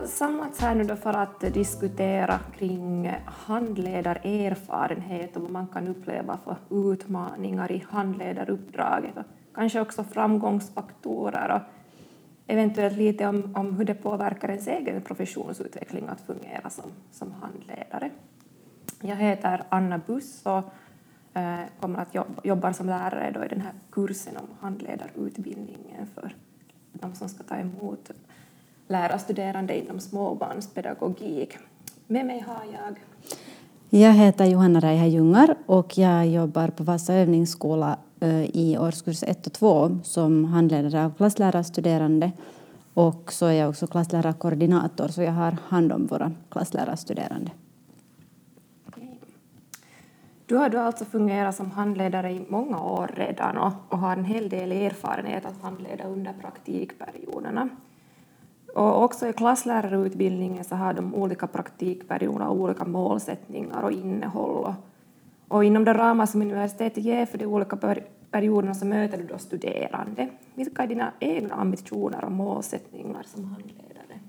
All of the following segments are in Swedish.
samlats här nu då för att diskutera kring handledarerfarenhet och vad man kan uppleva för utmaningar i handledaruppdraget och kanske också framgångsfaktorer och eventuellt lite om hur det påverkar ens egen professionsutveckling att fungera som handledare. Jag heter Anna Buss och kommer att jobba som lärare då i den här kursen om handledarutbildningen för de som ska ta emot lärarstuderande inom småbarnspedagogik. Med mig har jag... Jag heter Johanna Räihä-Jungar och jag jobbar på Vasa övningsskola i årskurs 1 och 2 som handledare av klasslärarstuderande. Och så är jag också klasslärarkoordinator så jag har hand om våra klasslärarstuderande. Du har då alltså fungerat som handledare i många år redan och har en hel del erfarenhet att handleda under praktikperioderna. Och också i klasslärarutbildningen så har de olika praktikperioder olika målsättningar och innehåll. Och inom de ramar som universitetet ger för de olika perioderna så möter du då studerande. Vilka är dina egna ambitioner och målsättningar som handledare?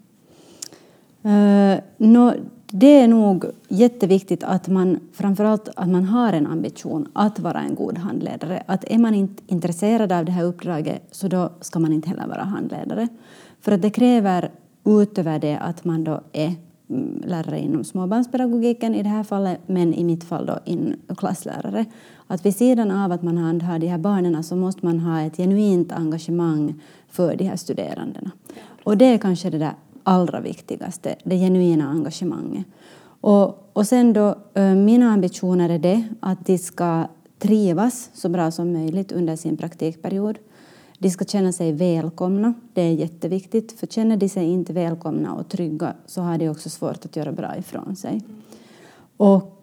Det är nog jätteviktigt att framförallt att man har en ambition att vara en god handledare. Att är man inte intresserad av det här uppdraget så då ska man inte heller vara handledare. För att det kräver utöver det att man då är lärare inom småbarnspedagogiken i det här fallet, men i mitt fall då klasslärare. Att vid sidan av att man handhar de här barnen så måste man ha ett genuint engagemang för de här studerandena. Och det är kanske det där allra viktigaste, det genuina engagemanget. Och sen då, mina ambitioner är det att de ska trivas så bra som möjligt under sin praktikperiod. De ska känna sig välkomna, det är jätteviktigt. För känner de sig inte välkomna och trygga så har de också svårt att göra bra ifrån sig. Och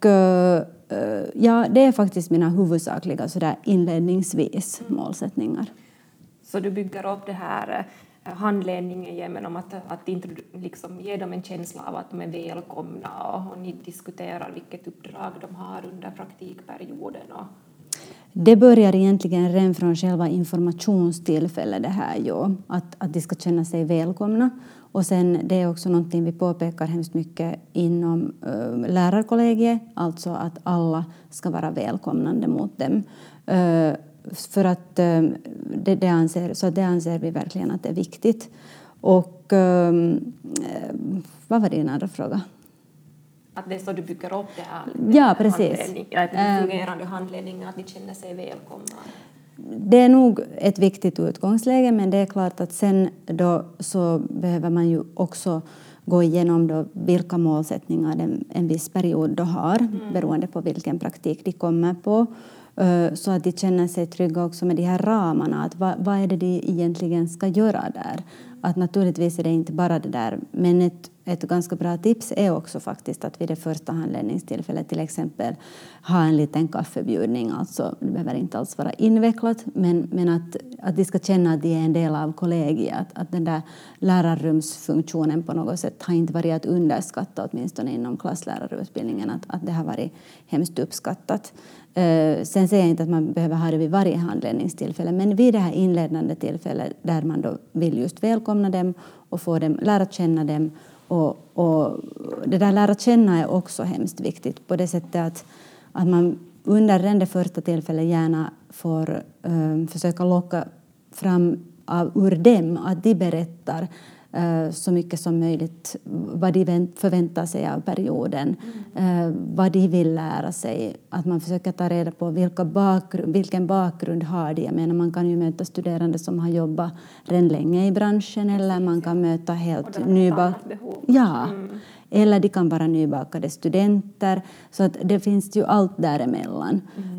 ja, det är faktiskt mina huvudsakliga sådär inledningsvis målsättningar. Så du bygger upp det här handledningen genom att liksom ge dem en känsla av att de är välkomna och ni diskuterar vilket uppdrag de har under praktikperioden. Det börjar egentligen redan från själva informationstillfället det här ju, att de ska känna sig välkomna. Och sen det är också någonting vi påpekar hemskt mycket inom lärarkollegiet, alltså att alla ska vara välkomnande mot dem. För att det anser vi verkligen att det är viktigt. Och vad var din andra fråga? Att det är så du bygger upp det här, ja, precis. Fungerande handledningen, att de känner sig välkomna. Det är nog ett viktigt utgångsläge, men det är klart att sen då så behöver man ju också gå igenom då vilka målsättningar en viss period då har, beroende på vilken praktik de kommer på. Så att de känner sig trygga också med de här ramarna. Att vad är det de egentligen ska göra där? Att naturligtvis är det inte bara det där. Men ett ganska bra tips är också faktiskt att vid det första handledningstillfället till exempel ha en liten kaffebjudning. Alltså det behöver inte alls vara invecklat. Men att de ska känna att de är en del av kollegiet. Att den där lärarrumsfunktionen på något sätt har inte varit att underskatta åtminstone inom klasslärarutbildningen. Att det har varit hemskt uppskattat. Sen säger jag inte att man behöver ha det vid varje handledningstillfälle, men vid det här inledande tillfället där man då vill just välkomna dem och få dem lära känna dem. Och det där lära känna är också hemskt viktigt på det sättet att man under det första tillfället gärna får försöka locka fram ur dem att de berättar så mycket som möjligt vad de förväntar sig av perioden, vad de vill lära sig. Att man försöker ta reda på vilken bakgrund har de. Jag menar, man kan ju möta studerande som har jobbat redan länge i branschen eller man kan möta helt nybakade. Ja, eller de kan vara nybakade studenter. Så att det finns ju allt däremellan.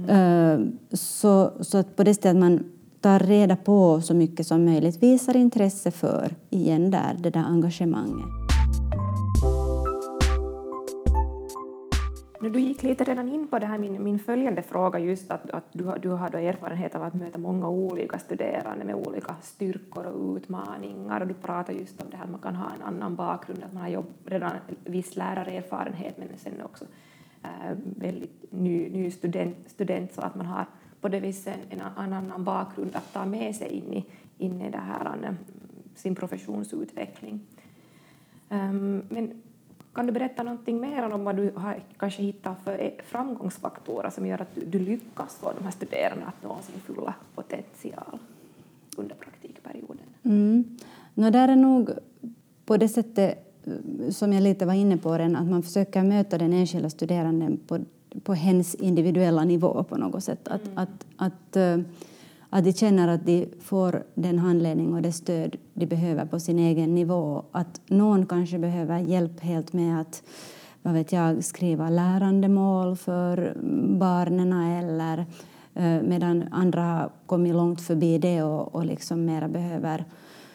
Så att på det stället man tar reda på så mycket som möjligt, visar intresse för igen det där engagemanget. Du gick lite redan in på det här, min följande fråga just att du har då erfarenhet av att möta många olika studerande med olika styrkor och utmaningar och du pratar just om det här att man kan ha en annan bakgrund, att man har redan viss lärarerfarenhet men sen också väldigt ny student så att man har på det viset en annan bakgrund att ta med sig in i det här, sin professionsutveckling. Men kan du berätta någonting mer om vad du har kanske hittat för framgångsfaktorer som gör att du lyckas få de här studerande att nå sin fulla potential under praktikperioden? Där är nog på det sättet som jag lite var inne på redan, att man försöker möta den enskilda studeranden på hens individuella nivå på något sätt. Att de känner att de får den handledning och det stöd de behöver på sin egen nivå. Att någon kanske behöver hjälp helt med att skriva lärandemål för barnen, eller medan andra har kommit långt förbi det och liksom mera behöver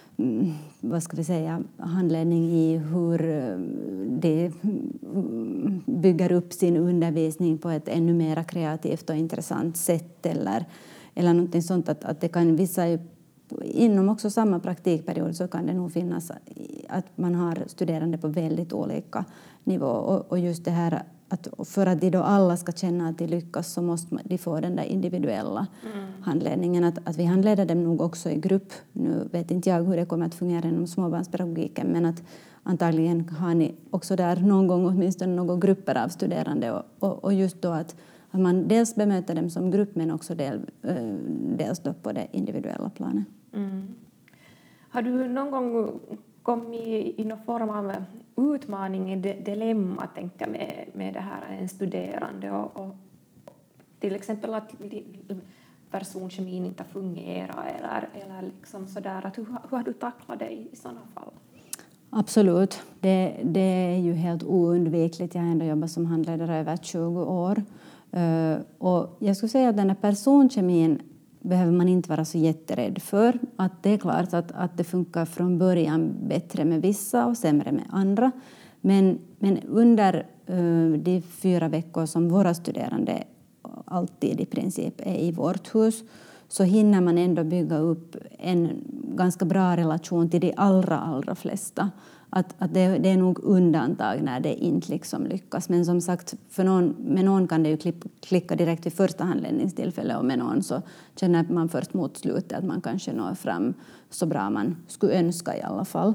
handledning i hur de bygger upp sin undervisning på ett ännu mer kreativt och intressant sätt, eller någonting sånt. Att det kan vissa, inom också samma praktikperiod så kan det nog finnas att man har studerande på väldigt olika nivå. Och just det här att för att de då alla ska känna att de lyckas så måste de få den där individuella handledningen. Att vi handleder dem nog också i grupp. Nu vet inte jag hur det kommer att fungera inom småbarnspedagogiken, men att antagligen har ni också där någon gång åtminstone några grupper av studerande. Och just då att man dels bemöter dem som grupp, men också dels då på det individuella planet. Har du någon gång kommit i någon form av utmaning, dilemma, tänker med det här en studerande och till exempel att personkemin inte fungerar eller liksom sådär, att hur har du tacklat det i sådana fall? Absolut, det är ju helt oundvikligt. Jag har ändå jobbat som handledare över 20 år. Och jag skulle säga att den här personkemin behöver man inte vara så jätterädd för. Att det är klart att det funkar från början bättre med vissa och sämre med andra. Men under de 4 veckor som våra studerande alltid i princip är i vårt hus, så hinner man ändå bygga upp en ganska bra relation till de allra flesta. Att det är nog undantag när det inte liksom lyckas. Men som sagt, med någon kan det ju klicka direkt vid första handledningstillfället, och med någon så känner man först mot slutet att man kanske når fram så bra man skulle önska i alla fall.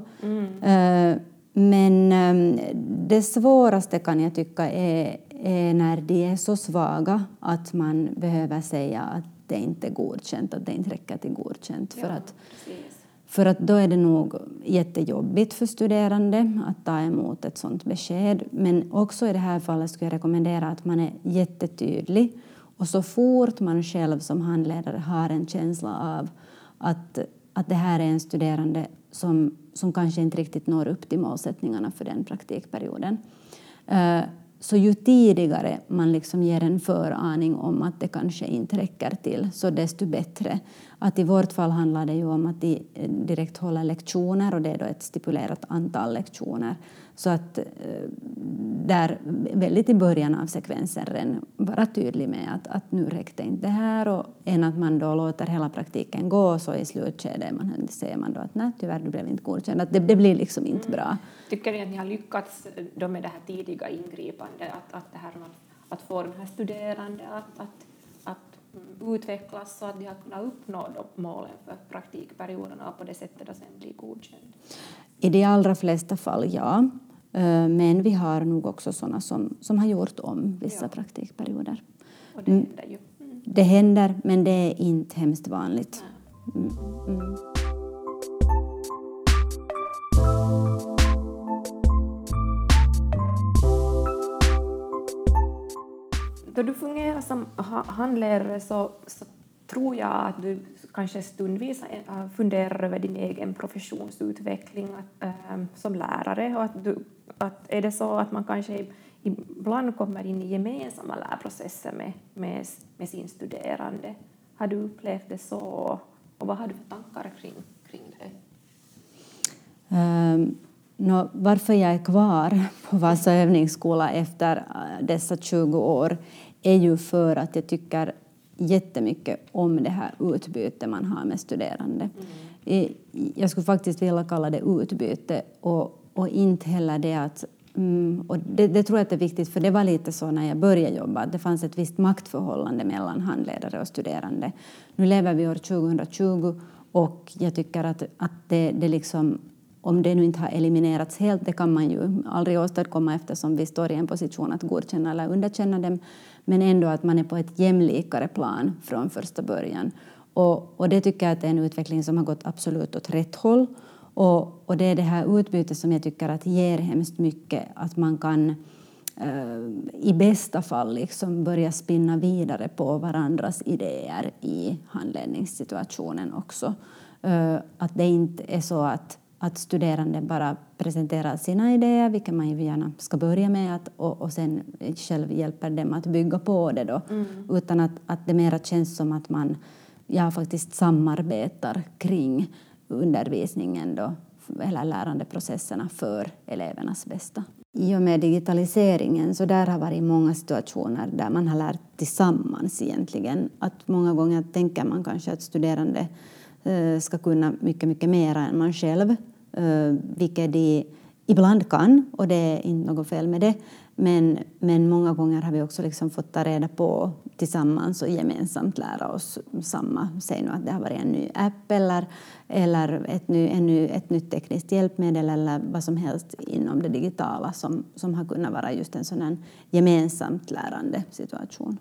Men det svåraste kan jag tycka är när de är så svaga att man behöver säga att det inte är godkänt, att det inte räcker till godkänt. För att då är det nog jättejobbigt för studerande att ta emot ett sådant besked. Men också i det här fallet skulle jag rekommendera att man är jättetydlig. Och så fort man själv som handledare har en känsla av att det här är en studerande som kanske inte riktigt når upp till målsättningarna för den praktikperioden. Så ju tidigare man liksom ger en föraning om att det kanske inte räcker till, så desto bättre. Att i vårt fall handlar det ju om att de direkt håller lektioner, och det är då ett stipulerat antal lektioner. Så att där väldigt i början av sekvensen vara tydlig med att nu räckte inte det här, och än att man då låter hela praktiken gå, så i slutskedet säger man då att nej, tyvärr, du blev inte godkänd. Att det blir liksom inte bra. Tycker ni att ni har lyckats då med det här tidiga ingripandet, att det här att få de här studerande att utvecklas så att de har kunnat uppnå målen för praktikperioderna och på det sättet att sen bli godkänd? I de allra flesta fall, ja. Men vi har nog också sådana som har gjort om vissa praktikperioder. Och det händer ju. Det händer, men det är inte hemskt vanligt. Då du fungerar som handledare så tror jag att du kanske stundvis funderar över din egen professionsutveckling som lärare. Och att är det så att man kanske ibland kommer in i gemensamma lärprocesser med sin studerande? Har du upplevt det så? Och vad har du för tankar kring det? Varför jag är kvar på Vasa övningsskola efter dessa 20 år är ju för att jag tycker jättemycket om det här utbyte man har med studerande. Jag skulle faktiskt vilja kalla det utbyte och inte heller det att... Och det tror jag att är viktigt, för det var lite så när jag började jobba, att det fanns ett visst maktförhållande mellan handledare och studerande. Nu lever vi år 2020 och jag tycker att det liksom om det nu inte har eliminerats helt, det kan man ju aldrig åstadkomma eftersom vi står i en position att godkänna eller underkänna dem, men ändå att man är på ett jämlikare plan från första början. Och det tycker jag att det är en utveckling som har gått absolut åt rätt håll. Och det är det här utbytet som jag tycker att ger hemskt mycket, att man kan i bästa fall liksom börja spinna vidare på varandras idéer i handledningssituationen också. Att det inte är så att studerande bara presenterar sina idéer, vilket man ju gärna ska börja med, och sen själv hjälper dem att bygga på det då. Utan att det mera känns som att man faktiskt samarbetar kring undervisningen då, eller lärandeprocesserna för elevernas bästa. I och med digitaliseringen så där har varit många situationer där man har lärt tillsammans egentligen. Att många gånger tänker man kanske att studerande ska kunna mycket, mycket mer än man själv, vilket de ibland kan, och det är inte något fel med det. Men många gånger har vi också liksom fått ta reda på tillsammans och gemensamt lära oss samma. Säg nu att det har varit en ny app eller ett nytt tekniskt hjälpmedel eller vad som helst inom det digitala som har kunnat vara just en sån här gemensamt lärande situation.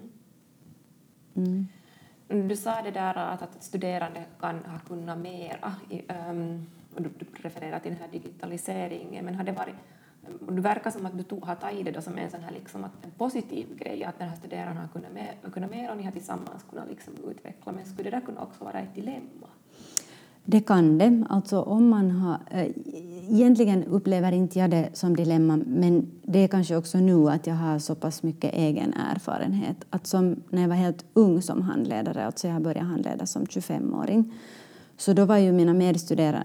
Du sa det där att studerande kan ha kunnat mera, och du refererar till den här digitaliseringen, men har det varit, det verkar som att du har tagit det då som en sån här liksom en positiv grej, att den här studerande har kunnat mera och ni har tillsammans kunnat liksom utveckla, men skulle det där kunna också vara ett dilemma? Det kan det. Alltså om man har, egentligen upplever inte jag det som dilemma, men det är kanske också nu att jag har så pass mycket egen erfarenhet. Att som när jag var helt ung som handledare, alltså jag började handleda som 25-åring, så då var ju mina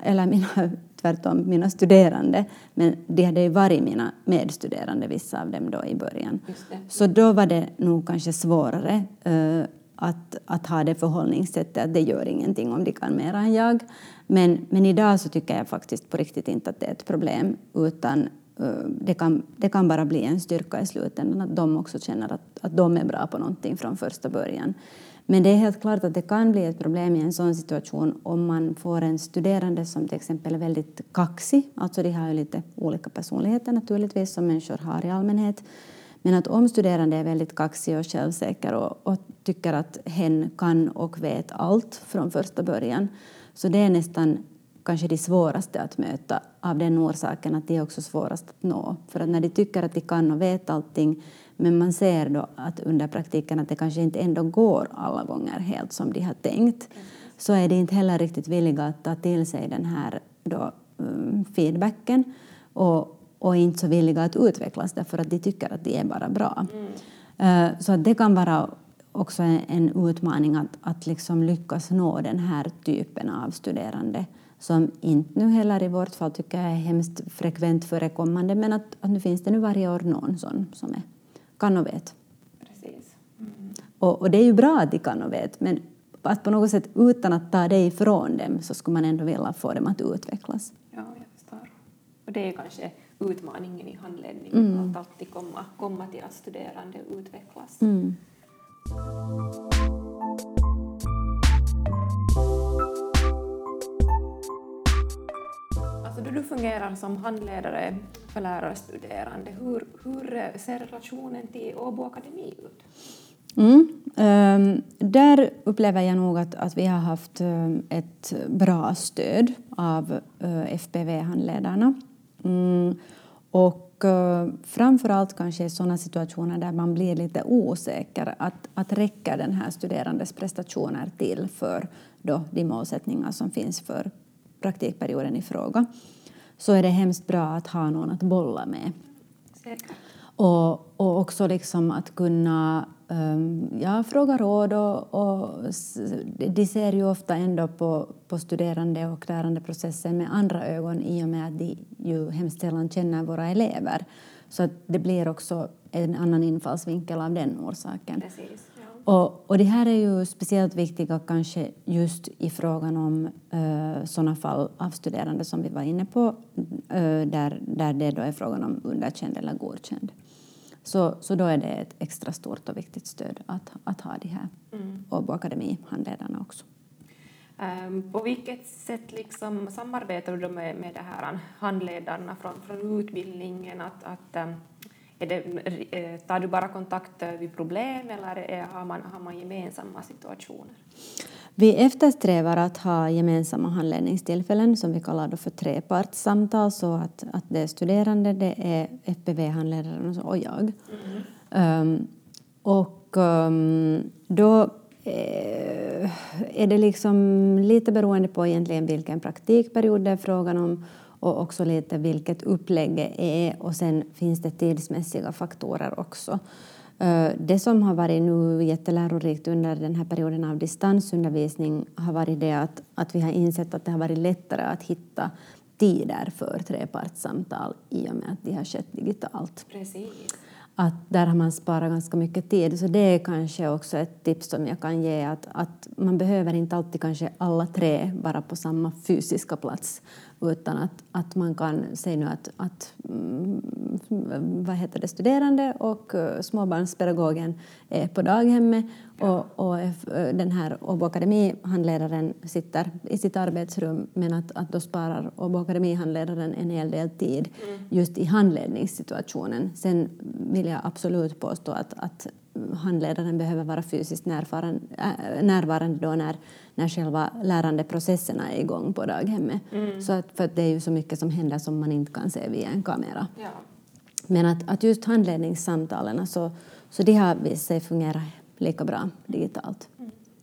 studerande, men de hade ju varit mina medstuderande, vissa av dem då i början. Så då var det nog kanske svårare att ha det förhållningssättet att det gör ingenting om de kan mer än jag. Men idag så tycker jag faktiskt på riktigt inte att det är ett problem, utan det kan bara bli en styrka i slutändan att de också känner att de är bra på någonting från första början. Men det är helt klart att det kan bli ett problem i en sån situation om man får en studerande som till exempel är väldigt kaxig. Alltså de har ju lite olika personligheter naturligtvis som människor har i allmänhet. Men att om studerande är väldigt kaxig och självsäker och tycker att hen kan och vet allt från första början, så det är nästan kanske det svåraste att möta, av den orsaken att det är också svårast att nå. För att när de tycker att de kan och vet allting, men man ser då att under praktiken att det kanske inte ändå går alla gånger helt som de har tänkt, så är de inte heller riktigt villiga att ta till sig den här då, feedbacken och inte så villiga att utvecklas därför att de tycker att de är bara bra. Så att det kan vara också en utmaning att liksom lyckas nå den här typen av studerande som inte nu heller i vårt fall tycker jag är hemskt frekvent förekommande, men att nu finns det nu varje år någon sån som är kan och vet. Precis. Och det är ju bra att de kan och vet, men att på något sätt utan att ta det ifrån dem så skulle man ändå vilja få dem att utvecklas. Ja, jag förstår. Och det är kanske utmaningen i handledningen, att alltid komma till att studerande utvecklas. Alltså då du fungerar som handledare för lärarstuderande, hur ser relationen till Åbo Akademi ut? Där upplever jag nog att vi har haft ett bra stöd av FPV-handledarna. Och framförallt kanske i sådana situationer där man blir lite osäker att räcka den här studerandes prestationer till för då de målsättningar som finns för praktikperioden i fråga, så är det hemskt bra att ha någon att bolla med. Säkert. Och också liksom att kunna fråga råd och de ser ju ofta ändå på studerande och lärandeprocessen med andra ögon i och med att de ju hemskt sällan känner våra elever. Så att det blir också en annan infallsvinkel av den orsaken. Precis, ja. Och det här är ju speciellt viktiga kanske just i frågan om sådana fall av studerande som vi var inne på, där det då är frågan om underkänd eller godkänd. Så då är det ett extra stort och viktigt stöd att ha de här Åbo Akademi-handledarna också. På vilket sätt liksom samarbetar du med det här handledarna från utbildningen? Tar du bara kontakt vid problem eller har man gemensamma situationer? Vi eftersträvar att ha gemensamma handledningstillfällen som vi kallar då för trepartssamtal, så att det är studerande, det är FPV-handledaren och jag. Då är det liksom lite beroende på egentligen vilken praktikperiod det är frågan om och också lite vilket upplägg det är, och sen finns det tidsmässiga faktorer också. Det som har varit nu jättelärorikt under den här perioden av distansundervisning har varit det att vi har insett att det har varit lättare att hitta tider för trepartssamtal i och med att de har skett digitalt. Precis. Att där har man sparat ganska mycket tid. Så det är kanske också ett tips som jag kan ge. Att man behöver inte alltid kanske alla tre vara på samma fysiska plats. Utan att man kan säga nu att studerande och småbarnspedagogen är på daghemmet. Och den här Åbo Akademi-handledaren sitter i sitt arbetsrum, men att då sparar Åbo Akademi-handledaren en hel del tid just i handledningssituationen. Sen vill jag absolut påstå att handledaren behöver vara fysiskt närvarande då när själva lärandeprocesserna är igång på daghemmet. Så för att det är ju så mycket som händer som man inte kan se via en kamera. Ja. Men att just handledningssamtalen så det har visat sig fungera lika bra digitalt.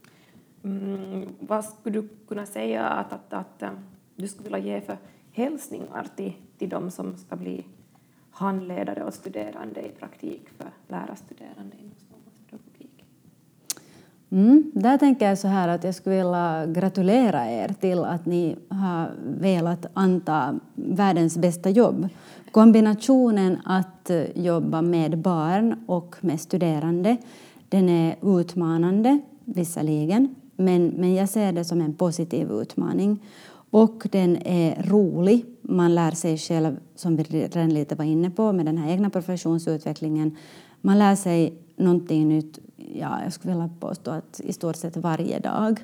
Vad skulle du kunna säga att du skulle vilja ge för hälsningar till de som ska bli handledare och studerande i praktik för lärarstuderande inom småbarnspedagogik? Där tänker jag så här att jag skulle vilja gratulera er till att ni har velat anta världens bästa jobb. Kombinationen att jobba med barn och med studerande, den är utmanande visserligen, men jag ser det som en positiv utmaning. Och den är rolig. Man lär sig själv, som vi redan lite var inne på, med den här egna professionsutvecklingen. Man lär sig någonting nytt, jag skulle vilja påstå att i stort sett varje dag.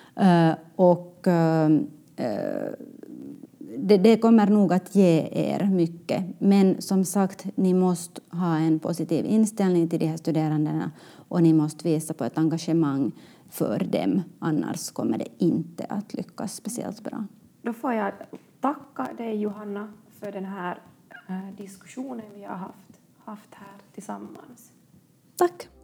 Det kommer nog att ge er mycket. Men som sagt, ni måste ha en positiv inställning till de här studerandena. Och ni måste visa på ett engagemang för dem. Annars kommer det inte att lyckas speciellt bra. Då får jag tacka dig, Johanna, för den här diskussionen vi har haft här tillsammans. Tack!